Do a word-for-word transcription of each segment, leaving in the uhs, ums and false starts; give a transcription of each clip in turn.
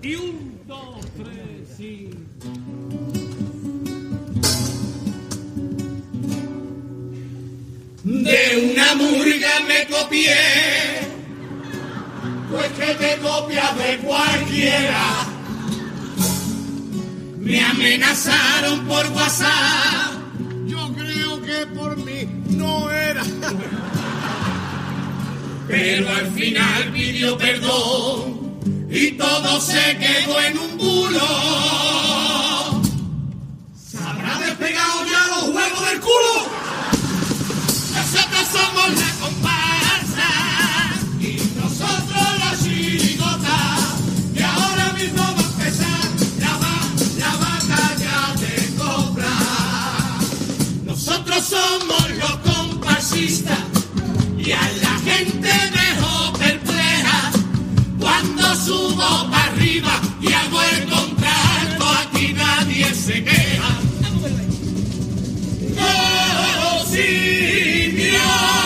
Y un, dos, tres, y... De una murga me copié, pues que te copias de cualquiera. Me amenazaron por WhatsApp, yo creo que por mí no era. Pero al final pidió perdón y todo se quedó en un bulo. ¿Se habrá despegado ya los huevos del culo? Nosotros somos la comparsa y nosotros la chirigota. Y ahora mismo va a empezar la, ba- la batalla de cobra. Nosotros somos los comparsistas y a la gente dejo perpleja. Cuando subo para arriba y hago el contrato, aquí nadie se queja. ¡Oh, sí, Dios!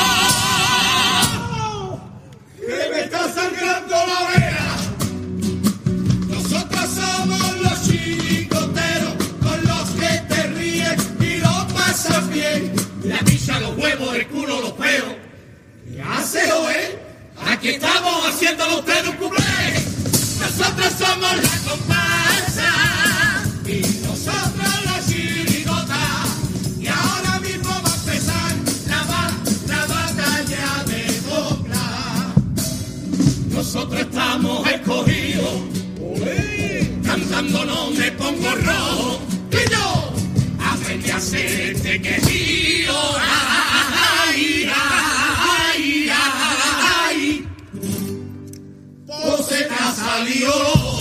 ¡Que me está sangrando la vena! Nosotros somos los chiricoteros con los que te ríes y lo pasas bien. La pizza, los huevos, el culo, los peos. ¿Qué haces, oe? Aquí estamos haciéndolo usted un cuplé. Nosotros somos la comparsa y nosotros la chirigota. Y ahora mismo va a empezar la, ba- la batalla de dobla. Nosotros estamos escogidos, ¡olé! Cantando no me pongo rojo. Y yo aprendí a hacer este quejío. ¡Ay, ay, ay, ay! Pues se te ha salido.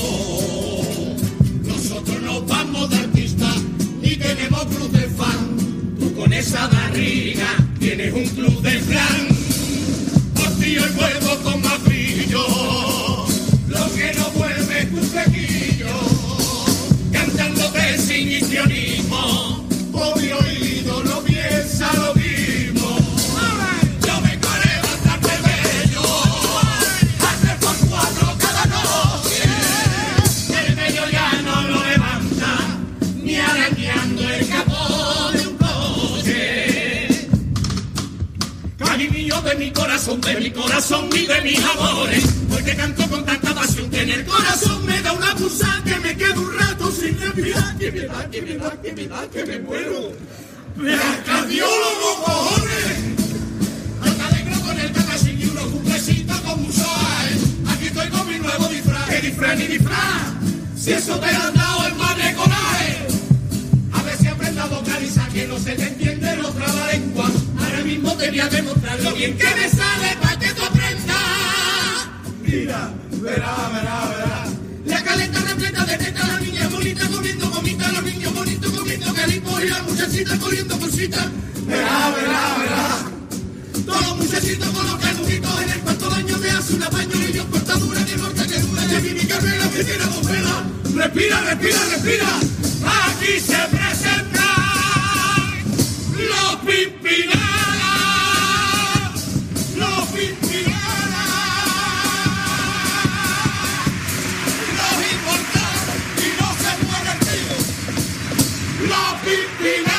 Nosotros nos vamos de artistas y tenemos club de fan. Tú con esa barriga tienes un club de flan. Por ti el huevo con más brillo. Lo que no vuelve es tu flequillo. Cantándote sin histrionismo. Por mi oído no piensa lo mismo. Yo me coré bastante bello. A tres por cuatro cada noche. El medio ya no lo levanta. Ni arañando el capó de un coche. Cariño de mi corazón, de mi corazón y de mis amores. Porque canto con tanta pasión que en el corazón me da una pulsada que me quedo un rato sin respirar. Que me da, que me da, que me da, que me muero. ¡Me cardiólogo, cojones! Anda alegro con el cacasín y unos cumplecitos con mucho aire. Aquí estoy con mi nuevo disfraz. ¿Qué disfraz ni disfraz? Si eso te han dado el mal de coraje. A ver si aprendas a vocalizar que no se te entiende los trabalenguas. Ahora mismo te voy a demostrar lo bien que me sale para que tú aprendas. Mira, verá, verá, verá. La caleta repleta de teta, la niña bonita comiendo gomita, los niños bonitos comiendo calipo y la muchachita cogiendo cositas. Verá, verá, verá. Todos los muchachitos con los canuditos en el cuarto baño me hace una paño y yo cortadura que corta que dura de mi carrera que tiene dos velas. Respira, respira, respira. Aquí se presentan los Pimpinela, los Pimpinela. Los importados y no se muere el tío. Los Pimpinela.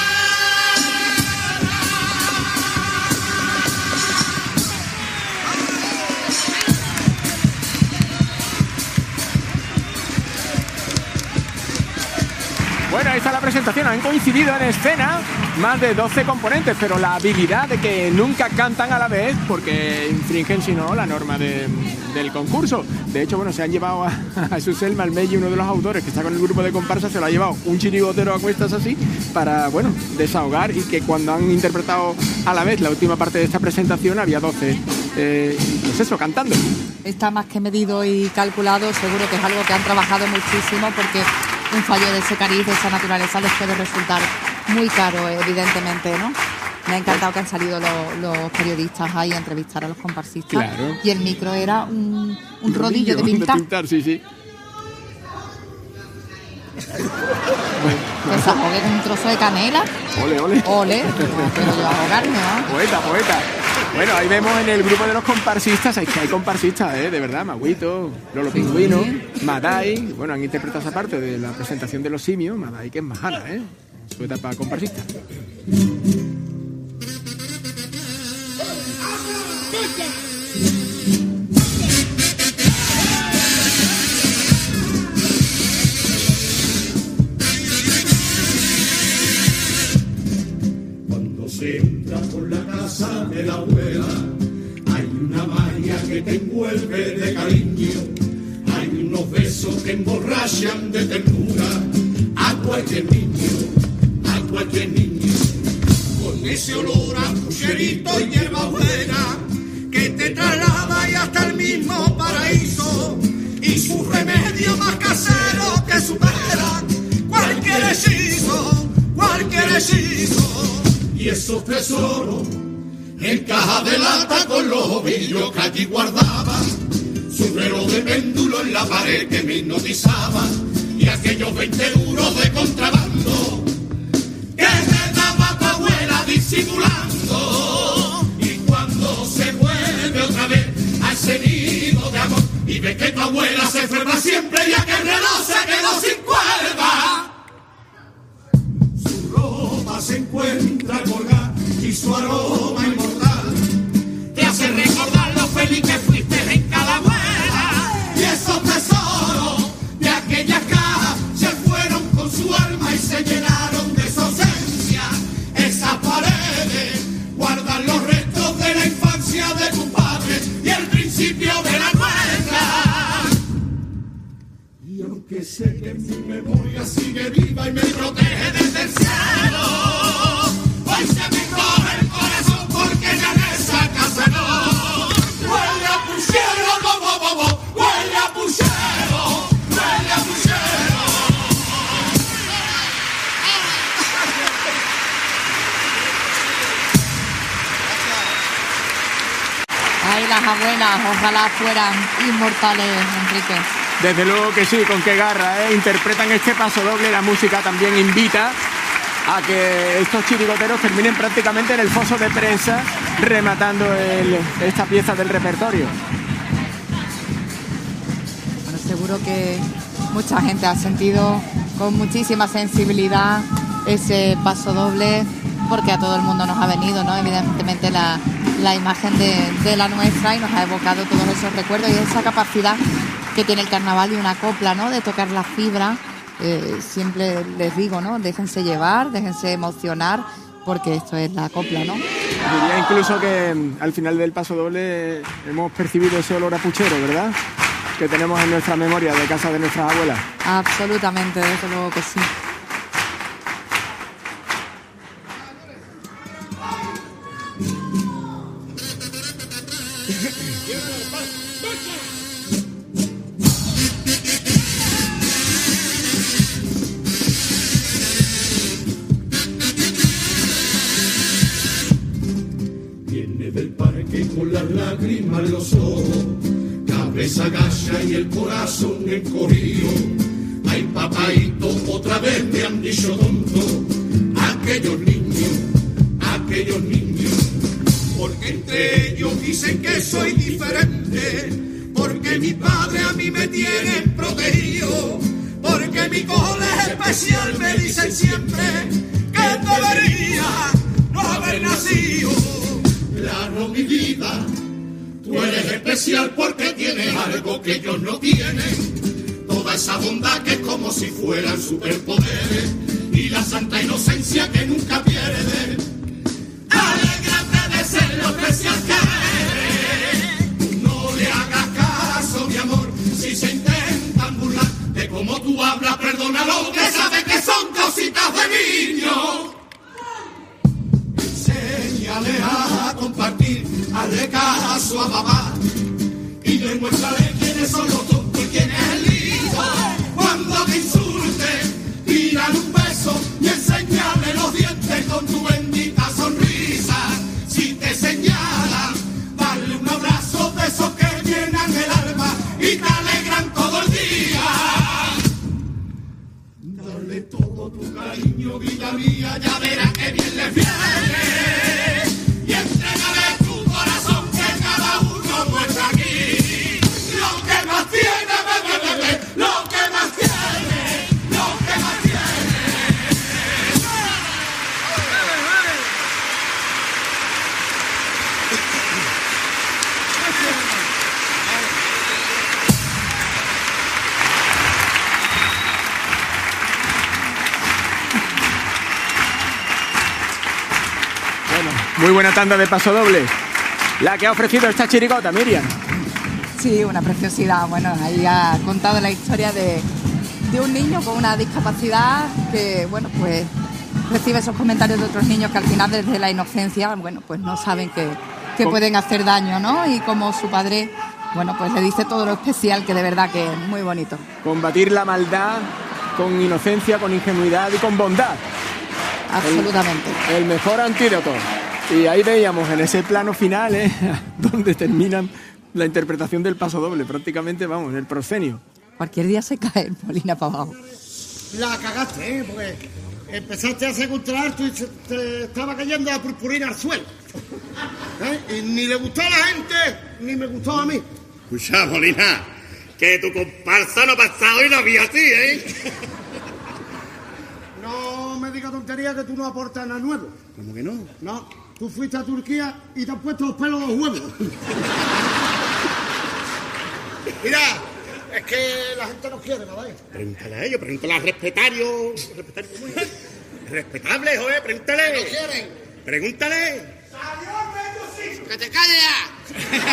Bueno, ahí está la presentación. Han coincidido en escena más de doce componentes, pero la habilidad de que nunca cantan a la vez porque infringen, si no, la norma de, del concurso. De hecho, bueno, se han llevado a, a Jesús El Malmelli, uno de los autores que está con el grupo de comparsa, se lo ha llevado un chirigotero a cuestas así para, bueno, desahogar, y que cuando han interpretado a la vez la última parte de esta presentación había doce, eh, pues eso, cantando. Está más que medido y calculado, seguro que es algo que han trabajado muchísimo, porque un fallo de ese cariz, de esa naturaleza, les puede resultar muy caro, evidentemente, ¿no? Me ha encantado que han salido los, los periodistas ahí a entrevistar a los comparsistas. Claro. Y el micro era un, un rodillo de pintar. De pintar, sí, sí. Que se ahogue con un trozo de canela. Ole, ole. Ole. No quiero yo ahogarme, ¿no? Poeta, poeta. Bueno, ahí vemos en el grupo de los comparsistas, es que hay comparsistas, ¿eh? De verdad, Maguito, Lolo Pingüino, Madai, bueno, han interpretado esa parte de la presentación de los simios, Madai que es majana, ¿eh? Su etapa comparsista. Se entra por la casa de la abuela, hay una magia que te envuelve de cariño, hay unos besos que emborrachan de ternura a cualquier niño, a cualquier niño, con ese olor a pucherito y hierba buena que te traslada y hasta el mismo paraíso, y su remedio más casero que supera cualquier hechizo, cualquier hechizo. Y esos tesoros en caja de lata con los ovillos que allí guardaba, su reloj de péndulo en la pared que me hipnotizaba, y aquellos veinte euros de contrabando que me daba tu abuela disimulando. Y cuando se vuelve otra vez a ese nido de amor y ve que tu abuela se fue para siempre y aquel reloj se quedó sin cuerda, se encuentra colgada y su aroma inmortal te hace recordar lo feliz que fuiste en cada vuela. Y esos tesoros de aquellas cajas se fueron con su alma y se llenaron de su ausencia. Esas paredes guardan los restos de la infancia de tu padre y el principio de la nuestra. Y aunque sé que mi memoria sigue viva y me protege desde el cielo, hoy se me coge el corazón porque ya en esa casa no huele a puchero, bo, bo, bo, bo, huele a puchero, huele a puchero. Ay, las abuelas, ojalá fueran inmortales, Enrique. Desde luego que sí, con qué garra, ¿eh? Interpretan este paso doble, la música también invita a que estos chirigoteros terminen prácticamente en el foso de prensa rematando el, esta pieza del repertorio. Bueno, seguro que mucha gente ha sentido con muchísima sensibilidad ese paso doble, porque a todo el mundo nos ha venido, ¿no? Evidentemente la, la imagen de, de la nuestra, y nos ha evocado todos esos recuerdos y esa capacidad que tiene el carnaval y una copla, ¿no? De tocar la fibra. Eh, siempre les digo, ¿no? Déjense llevar, déjense emocionar, porque esto es la copla, ¿no? Diría incluso que al final del paso doble hemos percibido ese olor a puchero, ¿verdad? Que tenemos en nuestra memoria de casa de nuestras abuelas. Absolutamente, desde luego que sí. Con las lágrimas en los ojos, cabeza agacha y el corazón encogido. Ay, papaito, otra vez me han dicho tonto aquellos niños, aquellos niños. Porque entre ellos dicen que soy diferente, porque mi padre a mí me tiene protegido, porque mi cole es especial, me dicen siempre que debería no haber nacido. Claro, mi vida, tú eres especial porque tienes algo que ellos no tienen. Toda esa bondad que es como si fueran superpoderes, y la santa inocencia que nunca pierde. Alégrate de ser lo especial que eres. No le hagas caso, mi amor, si se intentan burlar de cómo tú hablas, perdónalo, que sabes que son cositas de niño. Enséñale a compartir, hazle caso a mamá y demuéstrale quiénes son los tontos y quién es el listo. Cuando te insulte, tírale un beso y enséñale los dientes con tu bendita sonrisa. Si te señalan, dale un abrazo de esos que llenan el alma y te alegran todo el día. Dale todo tu cariño, vida mía, ya verás que bien les viene. Y entrégale tu corazón. Muy buena tanda de paso doble. La que ha ofrecido esta chirigota, Miriam. Sí, una preciosidad. Bueno, ahí ha contado la historia de, de un niño con una discapacidad que, bueno, pues recibe esos comentarios de otros niños que al final desde la inocencia, bueno, pues no saben que, que pueden hacer daño, ¿no? Y como su padre, bueno, pues le dice todo lo especial, que de verdad que es muy bonito. Combatir la maldad con inocencia, con ingenuidad y con bondad. Absolutamente. El, el mejor antídoto. Y ahí veíamos en ese plano final, ¿eh? Donde terminan la interpretación del paso doble, prácticamente, vamos, en el proscenio. Cualquier día se cae Molina para abajo. La cagaste, ¿eh? Porque empezaste a secuestrar tú y se te estaba cayendo la purpurina al suelo. ¿Eh? Y ni le gustó a la gente, ni me gustó a mí. Escucha, Molina, que tu comparsa no ha pasado y la vi a ti, ¿eh? No me digas tontería que tú no aportas nada nuevo. ¿Cómo que no? No, tú fuiste a Turquía y te has puesto los pelos los huevos. Mira, es que la gente no quiere nada. Pregúntale a ellos, pregúntale a respetario. ¿Respetario cómo es? Respetable, joder, pregúntale. ¿No quieren? Pregúntale. ¡Que te calles ya!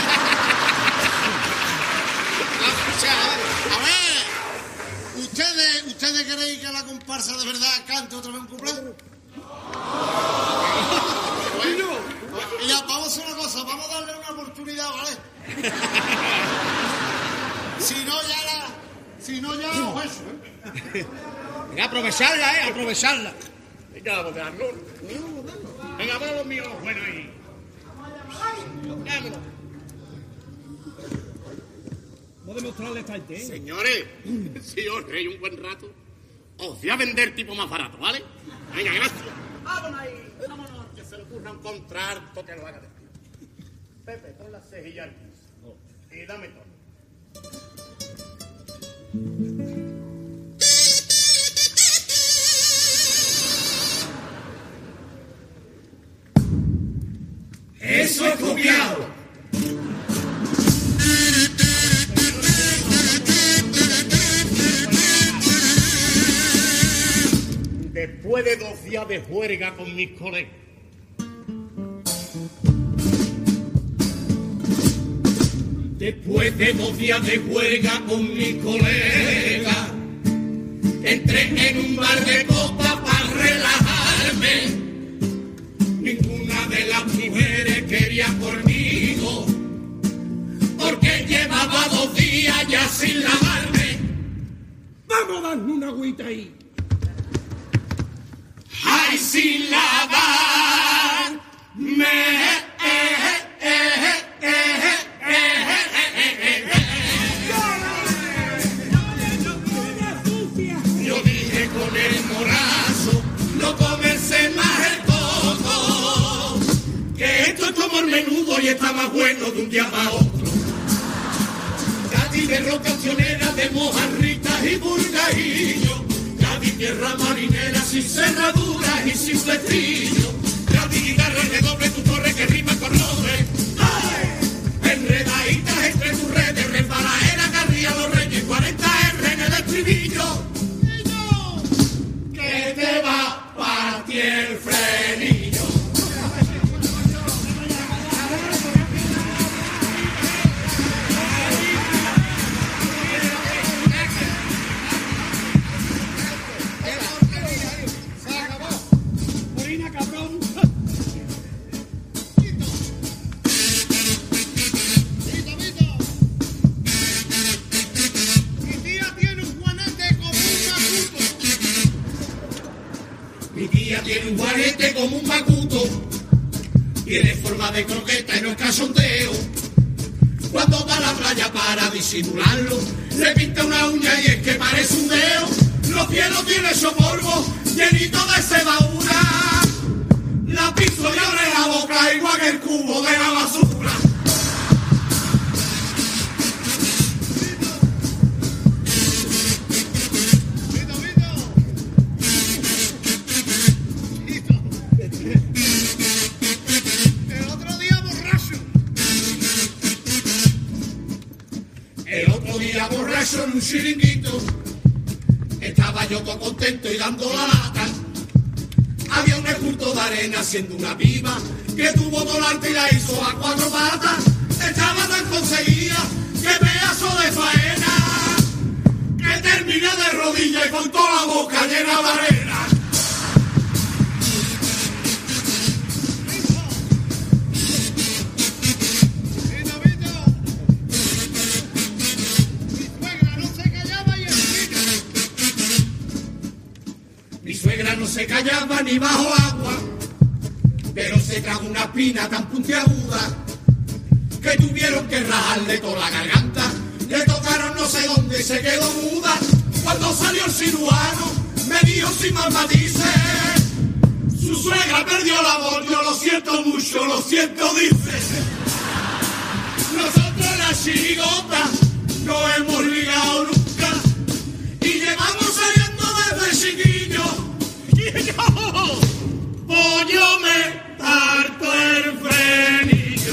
A ver, ¿ustedes, ¿ustedes creéis que la comparsa de verdad cante otra vez un cumpleaños? Bueno, ya, vamos a hacer una cosa, vamos a darle una oportunidad, ¿vale? Si no, ya la... Si no, ya lo eso, ¿eh? Venga, aprovecharla, ¿eh? Aprovecharla. Venga, vamos a darlo. Venga, vamos a los míos, bueno, ahí. Vámonos. Vamos a demostrarle esta gente, ¿eh? Señores, si os reís un buen rato, os voy a vender tipo más barato, ¿vale? Venga, gracias. Vámonos ahí, vámonos. Que se le ocurra un contrato que lo haga de Pepe, pon las cejillas al piso. Y dame todo. Eso es copiado. Después de dos días de juerga con mis colegas, Después de dos días de juerga con mis colegas, entré en un bar de copa para relajarme. Ninguna de las mujeres quería conmigo, porque llevaba dos días ya sin lavarme. Vamos a darle una agüita ahí. Ay, sin lavarme. Yo dije con el morazo, no comerse más el coco, que esto es como el menudo y está más bueno de un día para otro. Cádiz de rocacionera de mojarritas y burgaillos, Cádiz tierra marinera sin cerraduras y sin fletrillo, Cádiz guitarra de doble tu torre que rima con roble. ¡Ay! Enredaditas entre tus redes, resbalaera, carrilla, los reyes, cuarenta R en el estribillo. Que te va a partir el frenillo. Molina, cabrón. Mi tía tiene un juanete como un macuto. Mi tía tiene un juanete como un macuto, tiene forma de croqueta y no es cachondeo. Cuando va a la playa para disimularlo, le pinta una uña y es que parece un dedo. Los pies no tiene soporvo, llenito de cebadura. La piso y abre la boca igual que el cubo de la basura. El otro día borracho. El otro día borracho en un chiringuito, estaba yo todo contento y dando la lata había un esculto de arena siendo una viva que tuvo dolante y la hizo a cuatro patas. Echaba tan conseguía que pedazo de faena que terminé de rodillas y con toda la boca llena de arena. Mi suegra no se callaba ni bajo agua, pero se tragó una espina tan puntiaguda que tuvieron que rajarle toda la garganta. Le tocaron no sé dónde y se quedó muda. Cuando salió el cirujano me dijo sin más matices: su suegra perdió la voz, yo lo siento mucho, lo siento, dice. Nosotros en la chirigota no hemos ligado nunca y llevamos saliendo desde chiquillo. Y yo, pues yo me parto el frenillo.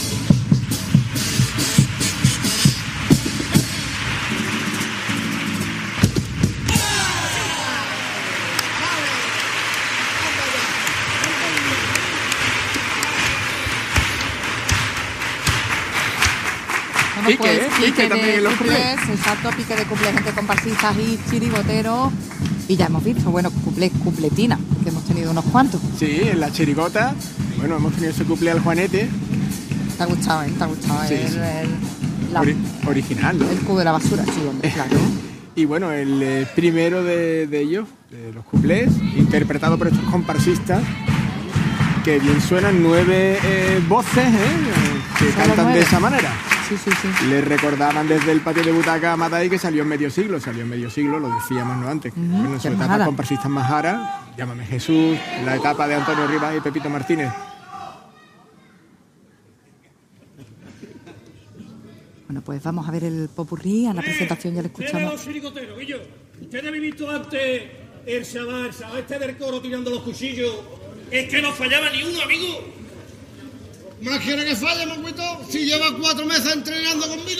Bueno, pues, Pique, ¿eh? Pique pique también de en los cuplés, exacto, pique de cuplés entre comparsistas y chirigoteros. Y ya hemos visto, bueno, cuplés, cupletina, que hemos tenido unos cuantos. Sí, en la chirigota, bueno, hemos tenido ese cuplé al Juanete. ¿Te ha gustado, eh? ¿Te ha gustado? Sí, el, sí. el- la- Ori- original, ¿no? el cubo de la basura, sí, hombre, claro. Y bueno, el eh, primero de, de ellos, de los cuplés, interpretado por estos comparsistas, que bien suenan nueve eh, voces, ¿eh? que Solo cantan nueve. de esa manera. Sí, sí, sí. Le recordaban desde el patio de butaca a Matai que salió en medio siglo, salió en medio siglo, lo decíamos no antes. Ujú, Bueno, en su que es etapa Majara. comparsistas Majara, Llámame Jesús, en la etapa de Antonio Rivas y Pepito Martínez. Bueno, pues vamos a ver el popurrí, a la presentación ya lo Ustedes escuchamos. los chirigoteros, Guillo, ustedes habéis visto antes el chaval, el chaval este del coro tirando los cuchillos. Es que no fallaba ni uno, amigo. ¿Más quiere que falle, Manguito? Si lleva cuatro meses entrenando conmigo.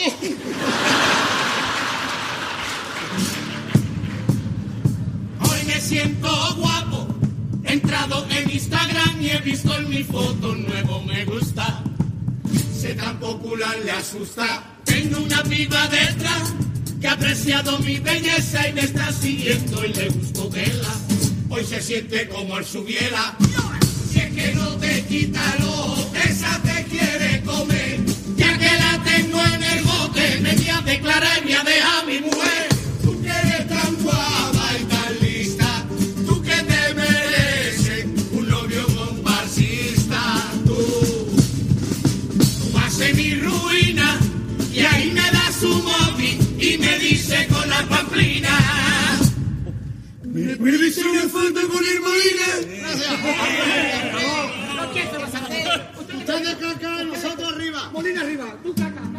Hoy me siento guapo, he entrado en Instagram y he visto en mi foto nuevo me gusta. Sé tan popular, le asusta. Tengo una piba detrás que ha apreciado mi belleza y me está siguiendo y le gusto verla. Hoy se siente como el subiela. Si es que no te quita el ojo, esa te quiere comer. Ya que la tengo en el bote, me voy a declarar y me a dejar mi mujer. Tú que eres tan guapa y tan lista, tú que te mereces un novio comparsista. Tú, tú vas a ser mi ruina y ahí me da su móvil y me dice con la pamplina: ¿me puede hacer una foto con el Molina? Ustedes caca, nosotros arriba. Molina arriba, tú caca, caca.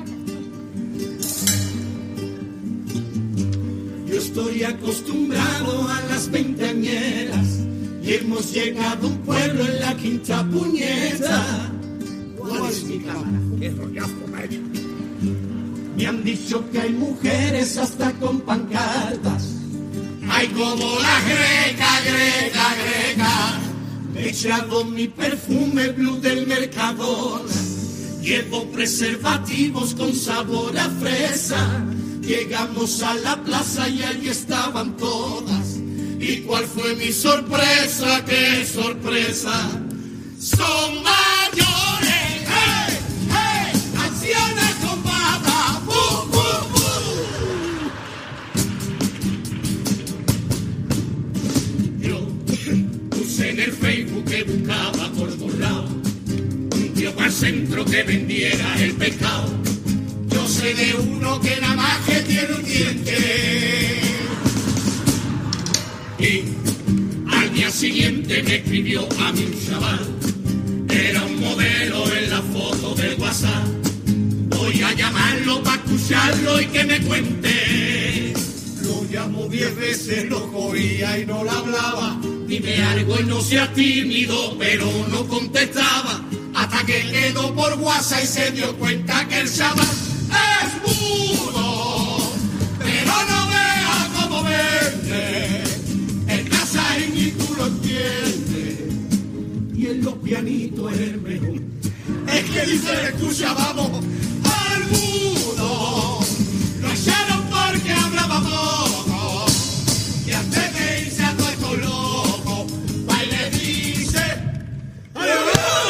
Yo estoy acostumbrado a las veinteañeras y hemos llegado a un pueblo en la quinta puñeta. ¿Cuál es mi cámara? Qué rollazo, macho. Me han dicho que hay mujeres hasta con pancartas. Hay como la greca, greca, greca. Me he echado mi perfume blue del Mercadona. Llevo preservativos con sabor a fresa. Llegamos a la plaza y allí estaban todas. ¿Y cuál fue mi sorpresa? ¡Qué sorpresa! Son mayores, ¡hey! ¡Hey! ¡Ancianas con bata! ¡Bum, bum, bum! Yo puse en el Facebook que buscaba por todos lados un tío para el centro que vendiera el pescado. Yo sé de uno que nada más que tiene un diente. Y al día siguiente me escribió a mí un chaval. Era un modelo en la foto del WhatsApp. Voy a llamarlo para escucharlo y que me cuente. Lo llamo diez veces, lo cogía y no le hablaba. Dime algo y no sea tímido, pero no contestaba. Hasta que quedó por WhatsApp y se dio cuenta que el chaval es mudo. Pero no vea cómo vende. El casajín y tú lo entiendes. fulanito es el mejor. Es que dice, escucha, vamos, alguno lo echaron porque hablaba poco. Y antes de irse a todo esto loco, va y le dice, ¡ay, ay,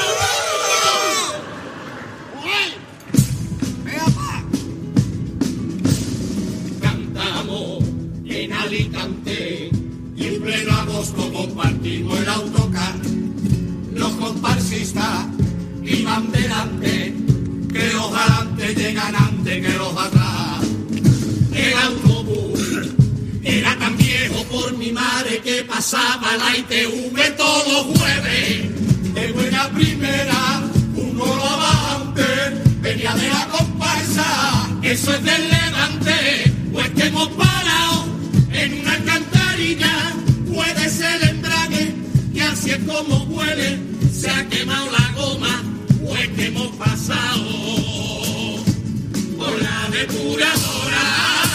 cantamos en Alicante y en pleno agosto compartimos el autocar. Los comparsistas iban delante, que los adelante llegan antes que los atrás. El autobús era tan viejo por mi madre que pasaba la I T V todos los jueves. De buena primera, uno lo avante, venía de la comparsa, eso es del Levante. Pues que hemos parado en una alcantarilla, puede ser el embrague, que así es como huele, se ha quemado la goma, pues que hemos pasado por la depuradora.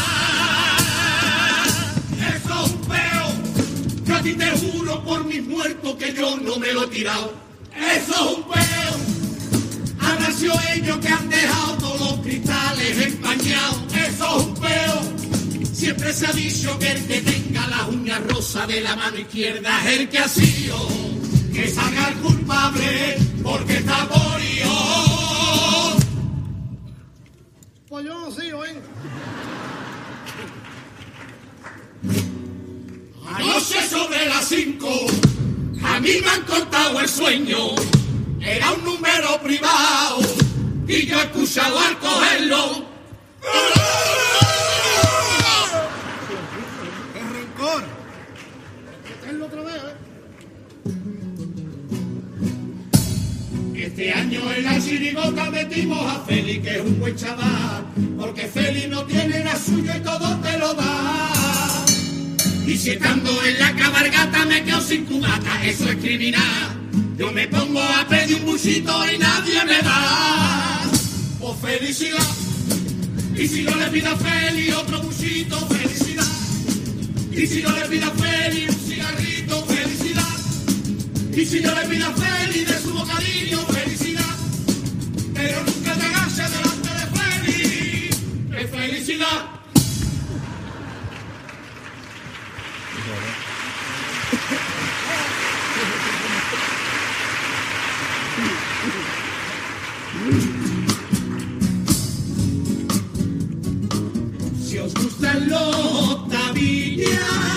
Eso es un peo, que a ti te juro por mis muertos que yo no me lo he tirado. Eso es un peo, han sido ellos que han dejado todos los cristales empañados. Eso es un peo, siempre se ha dicho que el que tenga la uña rosa de la mano izquierda es el que ha sido. Que salga el culpable porque está morío. Pues yo no sigo, ¿eh? Anoche sobre las cinco, a mí me han cortado el sueño. Era un número privado y yo he escuchado al cogerlo. ¡Qué rencor! Meterlo otra vez, ¿eh? Este año en la chirigota metimos a Feli, que es un buen chaval, porque Feli no tiene la suya y todo te lo da. Y si estando en la cabalgata me quedo sin cubata, eso es criminal. Yo me pongo a pedir un buchito y nadie me da. Oh, felicidad. Y si yo le pido a Feli otro buchito, felicidad. Y si yo le pido a Feli un cigarrito, felicidad. Y si yo le pido a Feli de su bocadillo, felicidad. Pero nunca te agaches delante de Feli, ¡qué felicidad! Si os gustan los tabillas,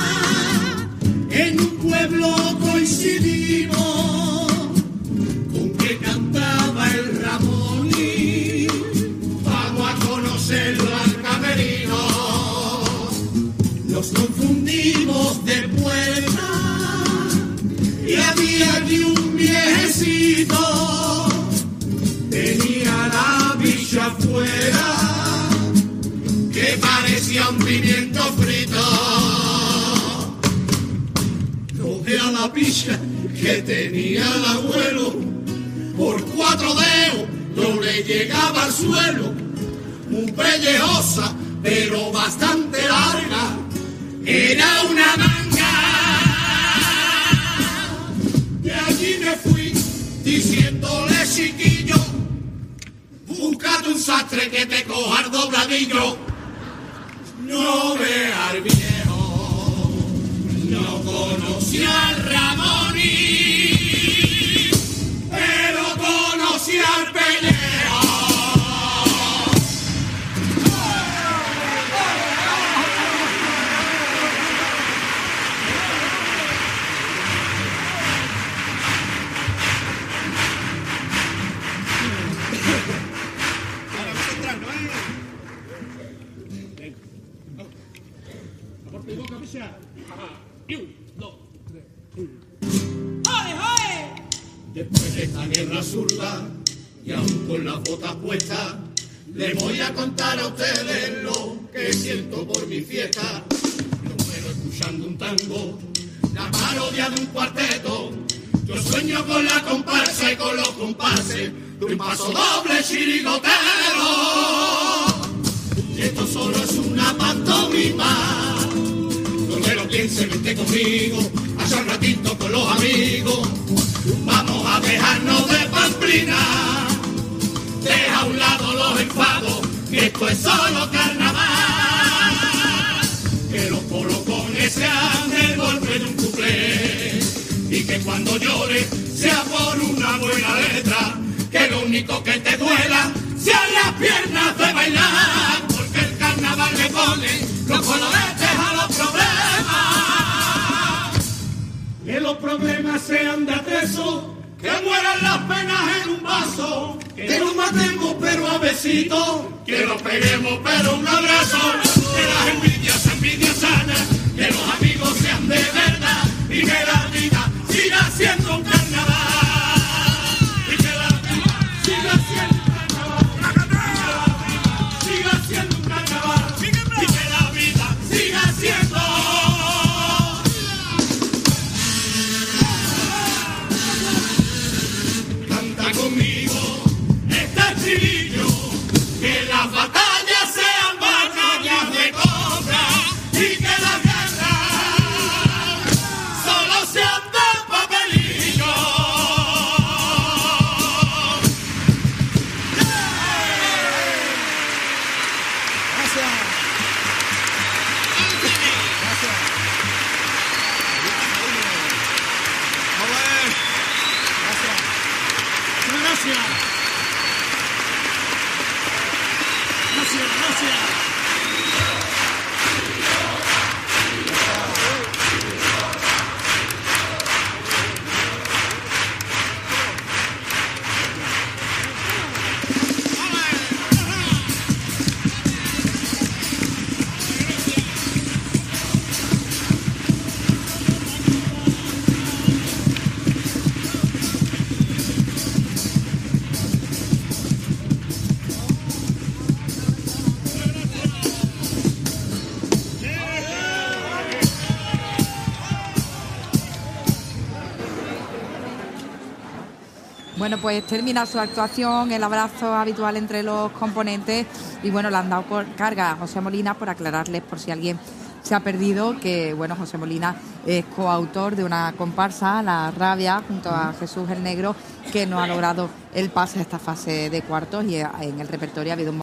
en un pueblo coincidimos con que cantaba el Ramón y vamos a conocerlo al camerino. Nos confundimos de puerta y había allí un viejecito, tenía la bicha afuera que parecía un pimiento frito. A la picha que tenía el abuelo, por cuatro dedos no le llegaba al suelo, muy pellejosa pero bastante larga, era una manga. De allí me fui diciéndole, chiquillo, búscate un sastre que te coja el dobladillo. No veas al viejo, no conocía al Ramón, pero conocía al peleo. Después de esta guerra zurda y aún con las botas puestas, les voy a contar a ustedes lo que siento por mi fiesta. No muero escuchando un tango, la parodia de un cuarteto. Yo sueño con la comparsa y con los compases de un paso doble chirigotero. Y esto solo es una pantomima. No me lo piense, vente conmigo, allá un ratito con los amigos. Vamos a dejarnos de pamplina, deja a un lado los enfados, que esto es solo carnaval. Que los colocones sean el golpe de un cuplé, y que cuando llore sea por una buena letra, que lo único que te duela sean las piernas de bailar, porque el carnaval le pone los coloretes a los problemas. Que los problemas sean de atrezo, que mueran las penas en un vaso, que nos matemos pero a besitos, que nos peguemos pero un abrazo, que las envidias sean envidias sanas, que los amigos sean de verdad y que la vida siga siendo un carnaval. Y que la vida siga siendo un carnaval. Y que la vida siga siendo un carnaval. Y que la vida siga siendo. Canta conmigo este estribillo, que las batallas sean batallas de cobra y que las guerras solo sean de papelillo. Gracias. Gracias. Joder. Gracias. Muchas gracias. Gracias, gracias. Bueno, pues termina su actuación, el abrazo habitual entre los componentes y bueno, le han dado carga a José Molina por aclararles, por si alguien se ha perdido, que bueno, José Molina es coautor de una comparsa, La Rabia, junto a Jesús el Negro, que no ha logrado el pase a esta fase de cuartos y en el repertorio ha habido un